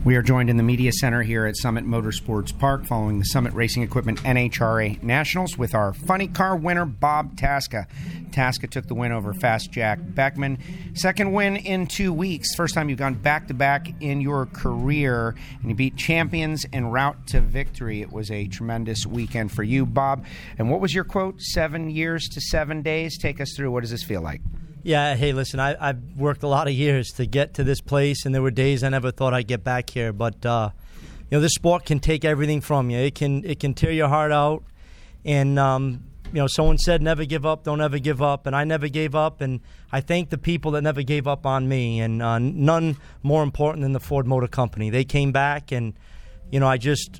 We are joined in the media center here at Summit Motorsports Park following the Summit Racing Equipment NHRA Nationals with our funny car winner, Bob Tasca. Tasca took the win over Fast Jack Beckman. Second win in 2 weeks. First time you've gone back-to-back in your career, and you beat champions en route to victory. It was a tremendous weekend for you, Bob. And what was your quote? 7 years to 7 days? Take us through. What does this feel like? Yeah, hey, listen, I've worked a lot of years to get to this place, and there were days I never thought I'd get back here. But, this sport can take everything from you. It can tear your heart out. And, someone said never give up, don't ever give up. And I never gave up, and I thank the people that never gave up on me. And none more important than the Ford Motor Company. They came back, and, I just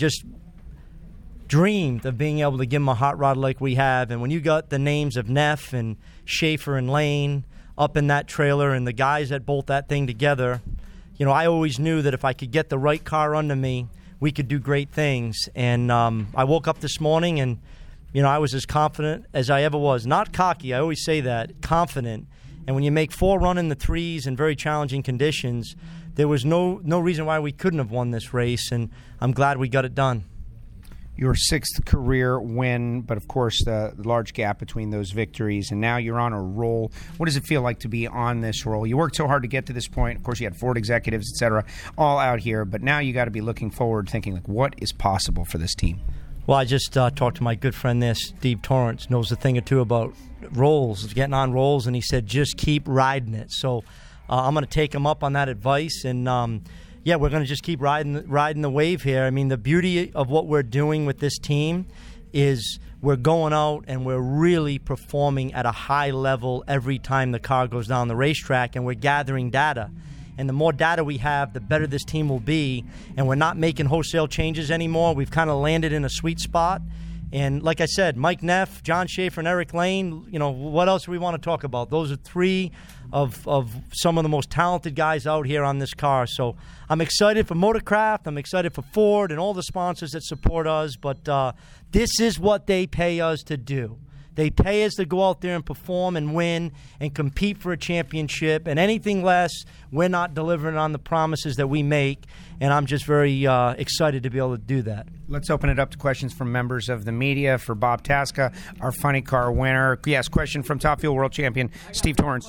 dreamed of being able to give them a hot rod like we have. And when you got the names of Neff and Schaefer and Lane up in that trailer and the guys that bolt that thing together, I always knew that if I could get the right car under me, we could do great things. And I woke up this morning and, I was as confident as I ever was. Not cocky, I always say that, confident. And when you make 4 run in the threes in very challenging conditions, there was no reason why we couldn't have won this race, and I'm glad we got it done. Your 6th career win, but of course the large gap between those victories, and now you're on a roll. What does it feel like to be on this roll? You worked so hard to get to this point. Of course, you had Ford executives, et cetera, all out here, but now you got to be looking forward, thinking, what is possible for this team? Well, I just talked to my good friend there, Steve Torrance, knows a thing or two about rolls, getting on rolls, and he said, just keep riding it. So I'm going to take him up on that advice, and we're going to just keep riding the wave here. I mean, the beauty of what we're doing with this team is we're going out and we're really performing at a high level every time the car goes down the racetrack, and we're gathering data. And the more data we have, the better this team will be. And we're not making wholesale changes anymore. We've kind of landed in a sweet spot. And like I said, Mike Neff, John Schaefer, and Eric Lane, what else do we want to talk about? Those are 3 of some of the most talented guys out here on this car. So I'm excited for Motorcraft. I'm excited for Ford and all the sponsors that support us. But this is what they pay us to do. They pay us to go out there and perform and win and compete for a championship. And anything less, we're not delivering on the promises that we make. And I'm just very excited to be able to do that. Let's open it up to questions from members of the media for Bob Tasca, our funny car winner. Yes, question from Top Fuel World Champion Steve Torrance.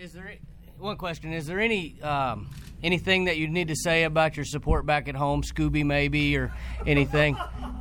One question. Is there anything that you need to say about your support back at home, Scooby maybe, or anything?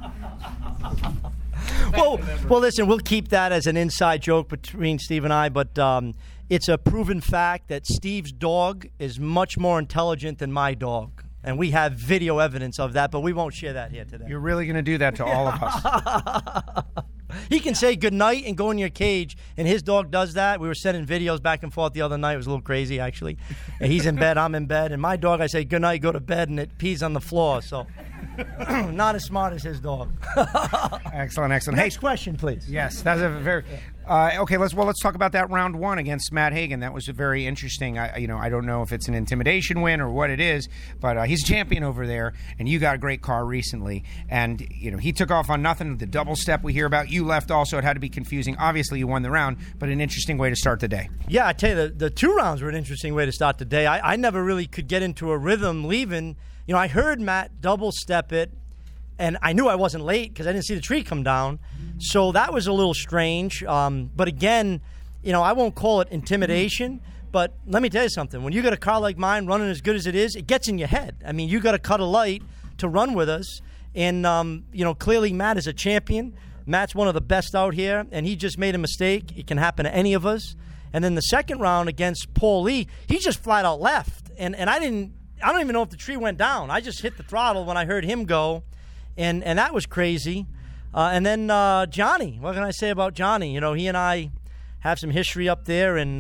Well, listen, we'll keep that as an inside joke between Steve and I, but it's a proven fact that Steve's dog is much more intelligent than my dog. And we have video evidence of that, but we won't share that here today. You're really going to do that to all of us? He can say goodnight and go in your cage, and his dog does that. We were sending videos back and forth the other night. It was a little crazy, actually. And he's in bed, I'm in bed, and my dog, I say goodnight, go to bed, and it pees on the floor. So not as smart as his dog. Excellent. Next question, please. Yes, that's a very okay. Let's talk about that round 1 against Matt Hagan. That was a very interesting. I don't know if it's an intimidation win or what it is, but he's a champion over there, and you got a great car recently, and he took off on nothing. The double step we hear about, you left also. It had to be confusing. Obviously, you won the round, but an interesting way to start the day. Yeah, I tell you, the 2 rounds were an interesting way to start the day. I never really could get into a rhythm leaving. I heard Matt double step it, and I knew I wasn't late because I didn't see the tree come down. So that was a little strange. But again, I won't call it intimidation, but let me tell you something. When you got a car like mine running as good as it is, it gets in your head. I mean, you got to cut a light to run with us. And, clearly Matt is a champion. Matt's one of the best out here, and he just made a mistake. It can happen to any of us. And then the second round against Paul Lee, he just flat out left. And I don't even know if the tree went down. I just hit the throttle when I heard him go, and that was crazy. And then Johnny, what can I say about Johnny? He and I have some history up there, and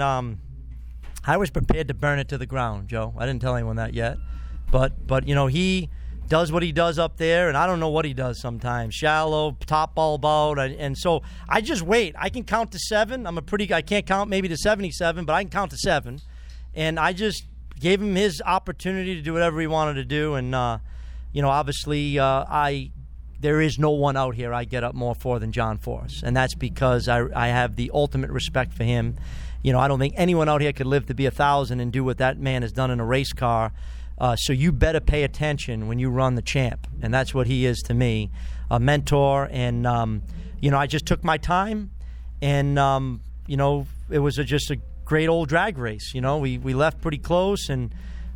I was prepared to burn it to the ground, Joe. I didn't tell anyone that yet. But he does what he does up there, and I don't know what he does sometimes. Shallow, top bulb out, and so I just wait. I can count to 7. I can't count maybe to 77, but I can count to 7. And I just gave him his opportunity to do whatever he wanted to do, and obviously there is no one out here I get up more for than John Force, and that's because I have the ultimate respect for him. I don't think anyone out here could live to be 1,000 and do what that man has done in a race car. So you better pay attention when you run the champ. And that's what he is to me, a mentor. And, I just took my time. And, it was just a great old drag race. We left pretty close. And,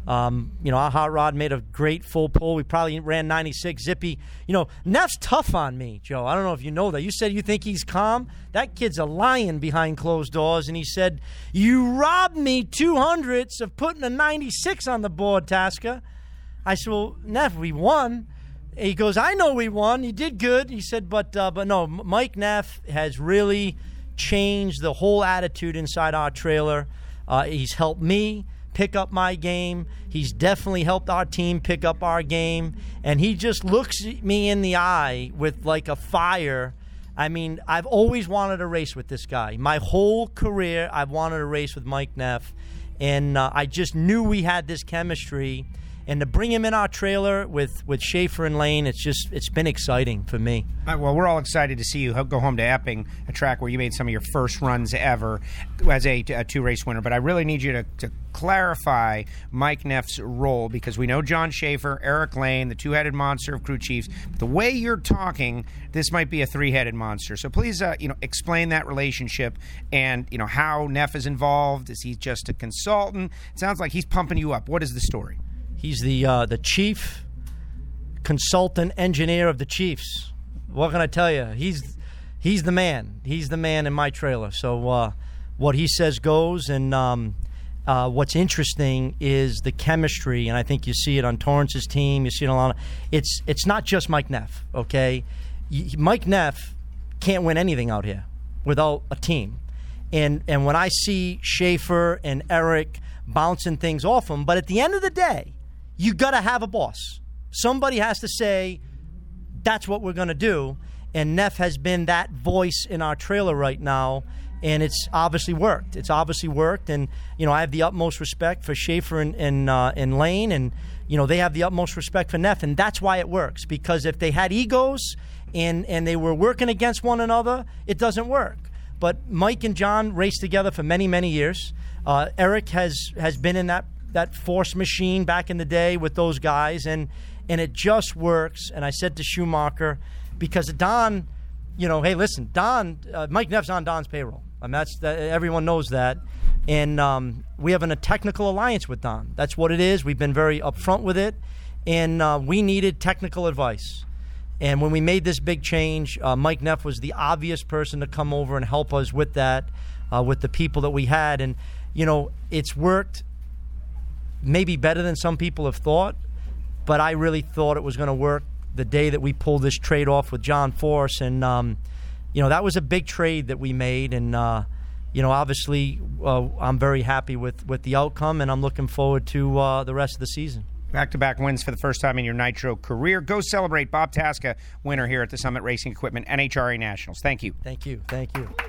our hot rod made a great full pull. We probably ran 96 zippy. Neff's tough on me, Joe. I don't know if you know that. You said you think he's calm. That kid's a lion behind closed doors. And he said, you robbed me 200ths of putting a 96 on the board, Tasca. I said, well, Neff, we won. He goes, I know we won. You did good. He said, but no, Mike Neff has really changed the whole attitude inside our trailer. He's helped me pick up my game. He's definitely helped our team pick up our game. And he just looks me in the eye with like a fire. I mean, I've always wanted a race with this guy. My whole career, I've wanted a race with Mike Neff. And I just knew we had this chemistry. And to bring him in our trailer with Schaefer and Lane, it's been exciting for me. Well, we're all excited to see you go home to Epping, a track where you made some of your first runs ever as a two-race winner. But I really need you to clarify Mike Neff's role, because we know John Schaefer, Eric Lane, the two-headed monster of crew chiefs. But the way you're talking, this might be a three-headed monster. So please, explain that relationship and, how Neff is involved. Is he just a consultant? It sounds like he's pumping you up. What is the story? He's the chief consultant engineer of the Chiefs. What can I tell you? He's the man. He's the man in my trailer. So what he says goes. And what's interesting is the chemistry, and I think you see it on Torrance's team. You see it on. It's not just Mike Neff. Okay, Mike Neff can't win anything out here without a team. And when I see Schaefer and Eric bouncing things off him, but at the end of the day, you got to have a boss. Somebody has to say, that's what we're going to do. And Neff has been that voice in our trailer right now, and it's obviously worked. And, I have the utmost respect for Schaefer and Lane, and, they have the utmost respect for Neff, and that's why it works. Because if they had egos and they were working against one another, it doesn't work. But Mike and John raced together for many, many years. Eric has been in that force machine back in the day with those guys, and it just works. And I said to Schumacher, because Don, hey, listen, Don, Mike Neff's on Don's payroll. I mean, everyone knows that. And we have a technical alliance with Don. That's what it is. We've been very upfront with it. And we needed technical advice. And when we made this big change, Mike Neff was the obvious person to come over and help us with that, with the people that we had. And, it's worked maybe better than some people have thought, but I really thought it was going to work the day that we pulled this trade off with John Force. And, that was a big trade that we made. And, obviously I'm very happy with the outcome, and I'm looking forward to the rest of the season. Back-to-back wins for the first time in your Nitro career. Go celebrate Bob Tasca, winner here at the Summit Racing Equipment NHRA Nationals. Thank you. Thank you.